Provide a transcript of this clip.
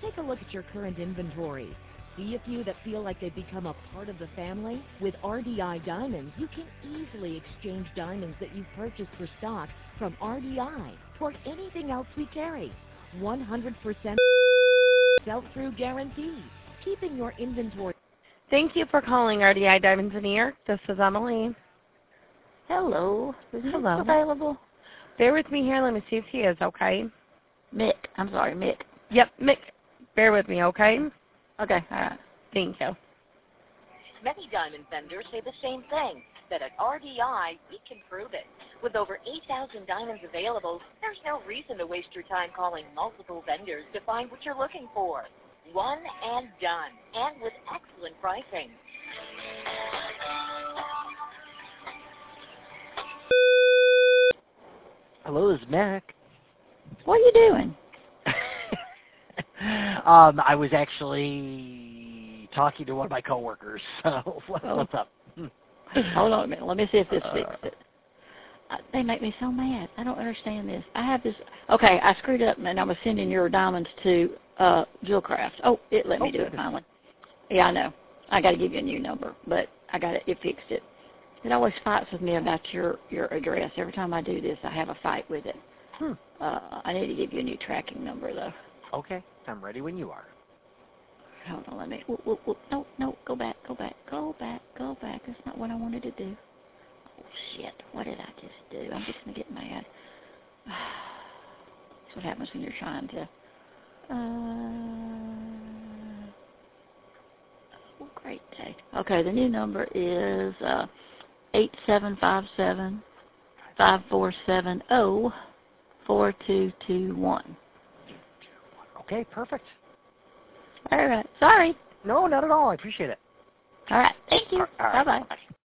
Take a look at your current inventory. See a few that feel like they've become a part of the family? With RDI Diamonds, you can easily exchange diamonds that you've purchased for stock from RDI for anything else we carry. 100% sell-through guarantee, keeping your inventory. Thank you for calling RDI Diamonds in New York. This is Emily. Hello. Is Mick Hello. available? Bear with me here. Let me see if he is, okay? Mick. I'm sorry, Mick. Yep, Mick. Bear with me, okay? Okay, all right. Thank you. Many diamond vendors say the same thing, that at RDI, we can prove it. With over 8,000 diamonds available, there's no reason to waste your time calling multiple vendors to find what you're looking for. One and done, and with excellent pricing. Hello, this is Mac. What are you doing? I was actually talking to one of my coworkers. So what's up? Hold on a minute. Let me see if this fixes it. They make me so mad. I don't understand this. I have this. Okay, I screwed up, and I was sending your diamonds to Jewelcraft. Oh, it let me do it finally. Yeah, I know. I got to give you a new number, but I got it. It fixed it. It always fights with me about your address. Every time I do this, I have a fight with it. I need to give you a new tracking number, though. Okay, I'm ready when you are. Hold on, let me. No, go back. That's not what I wanted to do. Oh, shit. What did I just do? I'm just going to get mad. That's what happens when you're trying to... great day. Okay, the new number is 8757-540-4221. Okay, perfect. All right. Sorry. No, not at all. I appreciate it. All right. Thank you. All right. Bye-bye. Bye.